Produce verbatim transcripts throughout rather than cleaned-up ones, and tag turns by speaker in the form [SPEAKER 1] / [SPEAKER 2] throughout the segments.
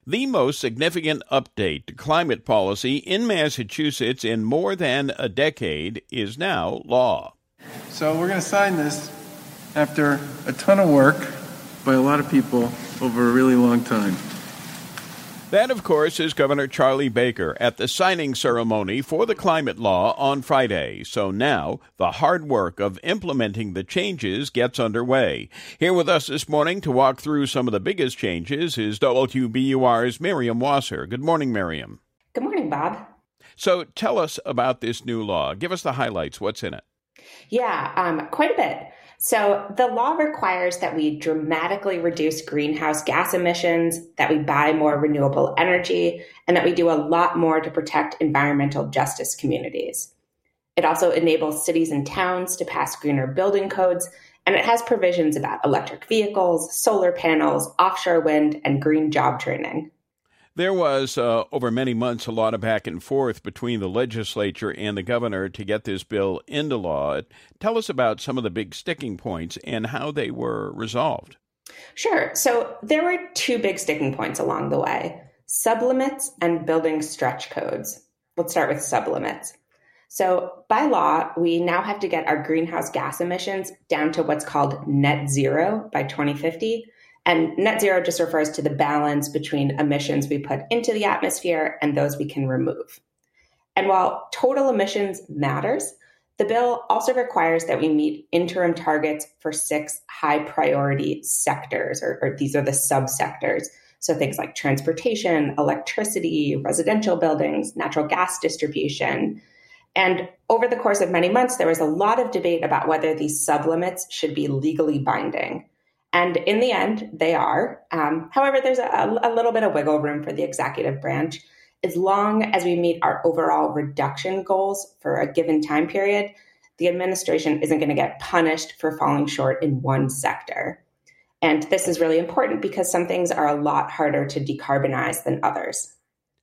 [SPEAKER 1] The most significant update to climate policy in Massachusetts in more than a decade is now law.
[SPEAKER 2] So we're going to sign this after a ton of work by a lot of people over a really long time.
[SPEAKER 1] That, of course, is Governor Charlie Baker at the signing ceremony for the climate law on Friday. So now the hard work of implementing the changes gets underway. Here with us this morning to walk through some of the biggest changes is W B U R's Miriam Wasser. Good morning, Miriam.
[SPEAKER 3] Good morning, Bob.
[SPEAKER 1] So tell us about this new law. Give us the highlights. What's in it?
[SPEAKER 3] Yeah, um, quite a bit. So the law requires that we dramatically reduce greenhouse gas emissions, that we buy more renewable energy, and that we do a lot more to protect environmental justice communities. It also enables cities and towns to pass greener building codes, and it has provisions about electric vehicles, solar panels, offshore wind, and green job training.
[SPEAKER 1] There was, uh, over many months, a lot of back and forth between the legislature and the governor to get this bill into law. Tell us about some of the big sticking points and how they were resolved.
[SPEAKER 3] Sure. So there were two big sticking points along the way, sublimits and building stretch codes. Let's start with sublimits. So by law, we now have to get our greenhouse gas emissions down to what's called net zero by twenty fifty. And net zero just refers to the balance between emissions we put into the atmosphere and those we can remove. And while total emissions matters, the bill also requires that we meet interim targets for six high priority sectors, or, or these are the subsectors. So things like transportation, electricity, residential buildings, natural gas distribution. And over the course of many months, there was a lot of debate about whether these sublimits should be legally binding. And in the end, they are. Um, however, there's a, a little bit of wiggle room for the executive branch. As long as we meet our overall reduction goals for a given time period, the administration isn't going to get punished for falling short in one sector. And this is really important because some things are a lot harder to decarbonize than others.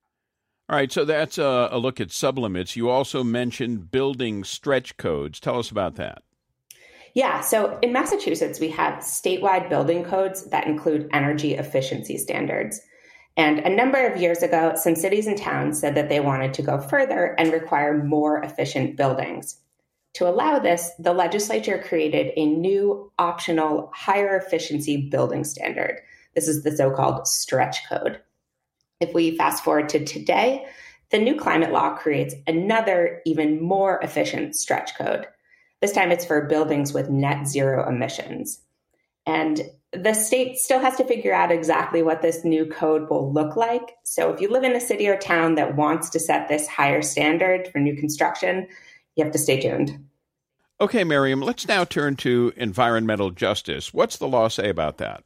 [SPEAKER 1] All right, so that's a, a look at sublimits. You also mentioned building stretch codes. Tell us about that.
[SPEAKER 3] Yeah, so in Massachusetts, we have statewide building codes that include energy efficiency standards. And a number of years ago, some cities and towns said that they wanted to go further and require more efficient buildings. To allow this, the legislature created a new optional higher efficiency building standard. This is the so-called stretch code. If we fast forward to today, the new climate law creates another even more efficient stretch code. This time it's for buildings with net zero emissions. And the state still has to figure out exactly what this new code will look like. So if you live in a city or town that wants to set this higher standard for new construction, you have to stay tuned.
[SPEAKER 1] Okay, Miriam, let's now turn to environmental justice. What's the law say about that?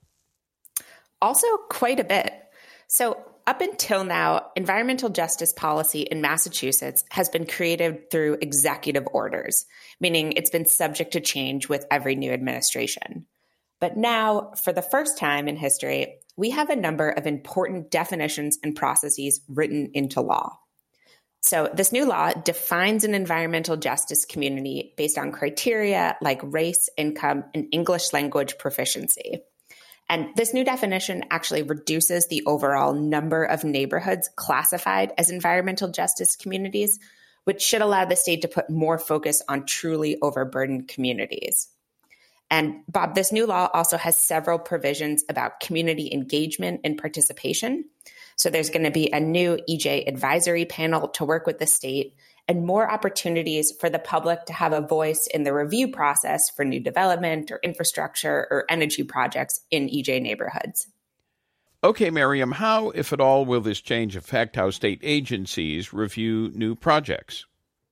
[SPEAKER 3] Also, quite a bit. So up until now, environmental justice policy in Massachusetts has been created through executive orders, meaning it's been subject to change with every new administration. But now, for the first time in history, we have a number of important definitions and processes written into law. So this new law defines an environmental justice community based on criteria like race, income, and English language proficiency. And this new definition actually reduces the overall number of neighborhoods classified as environmental justice communities, which should allow the state to put more focus on truly overburdened communities. And Bob, this new law also has several provisions about community engagement and participation. So there's going to be a new E J advisory panel to work with the state and more opportunities for the public to have a voice in the review process for new development or infrastructure or energy projects in E J neighborhoods.
[SPEAKER 1] Okay, Miriam, how, if at all, will this change affect how state agencies review new projects?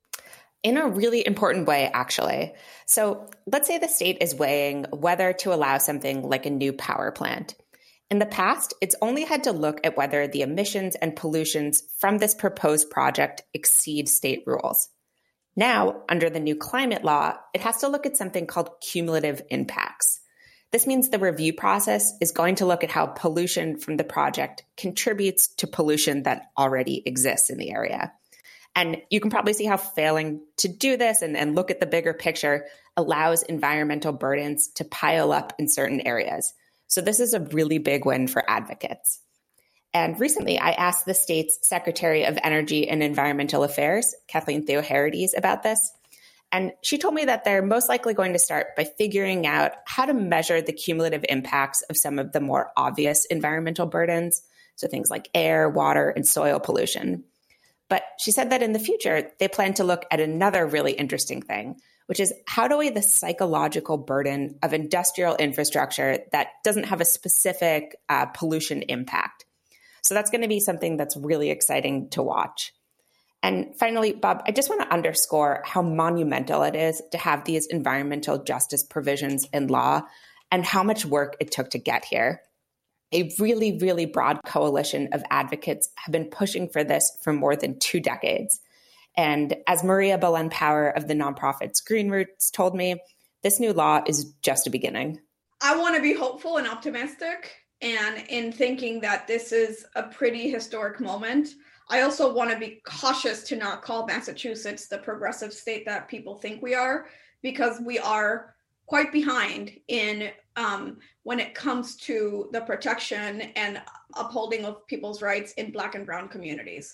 [SPEAKER 3] In a really important way, actually. So let's say the state is weighing whether to allow something like a new power plant. In the past, it's only had to look at whether the emissions and pollutions from this proposed project exceed state rules. Now, under the new climate law, it has to look at something called cumulative impacts. This means the review process is going to look at how pollution from the project contributes to pollution that already exists in the area. And you can probably see how failing to do this and, and look at the bigger picture allows environmental burdens to pile up in certain areas. So this is a really big win for advocates. And recently, I asked the state's Secretary of Energy and Environmental Affairs, Kathleen Theoharides, about this. And she told me that they're most likely going to start by figuring out how to measure the cumulative impacts of some of the more obvious environmental burdens, so things like air, water, and soil pollution. But she said that in the future, they plan to look at another really interesting thing, which is how to weigh the psychological burden of industrial infrastructure that doesn't have a specific uh, pollution impact. So that's going to be something that's really exciting to watch. And finally, Bob, I just want to underscore how monumental it is to have these environmental justice provisions in law and how much work it took to get here. A really, really broad coalition of advocates have been pushing for this for more than two decades. And as Maria Belen Power of the nonprofits Green Roots told me, this new law is just a beginning.
[SPEAKER 4] I want to be hopeful and optimistic. And in thinking that this is a pretty historic moment, I also want to be cautious to not call Massachusetts the progressive state that people think we are, because we are quite behind in um, when it comes to the protection and upholding of people's rights in Black and Brown communities.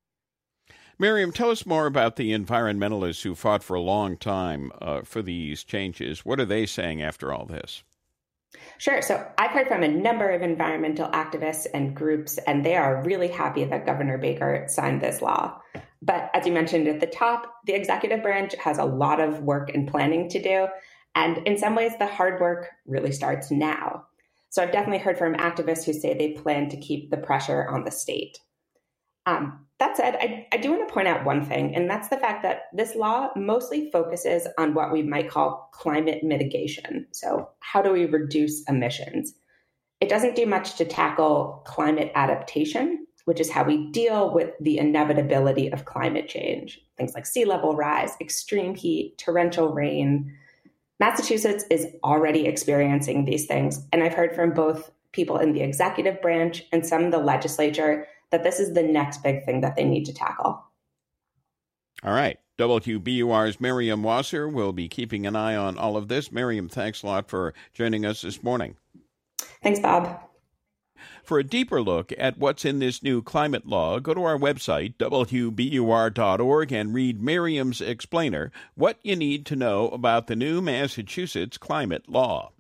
[SPEAKER 1] Miriam, tell us more about the environmentalists who fought for a long time uh, for these changes. What are they saying after all this?
[SPEAKER 3] Sure. So I've heard from a number of environmental activists and groups, and they are really happy that Governor Baker signed this law. But as you mentioned at the top, the executive branch has a lot of work and planning to do. And in some ways, the hard work really starts now. So I've definitely heard from activists who say they plan to keep the pressure on the state. Um, that said, I, I do want to point out one thing, and that's the fact that this law mostly focuses on what we might call climate mitigation. So how do we reduce emissions? It doesn't do much to tackle climate adaptation, which is how we deal with the inevitability of climate change. Things like sea level rise, extreme heat, torrential rain. Massachusetts is already experiencing these things, and I've heard from both people in the executive branch and some in the legislature that this is the next big thing that they need to tackle.
[SPEAKER 1] All right. W B U R's Miriam Wasser will be keeping an eye on all of this. Miriam, thanks a lot for joining us this morning.
[SPEAKER 3] Thanks, Bob.
[SPEAKER 1] For a deeper look at what's in this new climate law, go to our website, W B U R dot org, and read Miriam's explainer, What You Need to Know About the New Massachusetts Climate Law.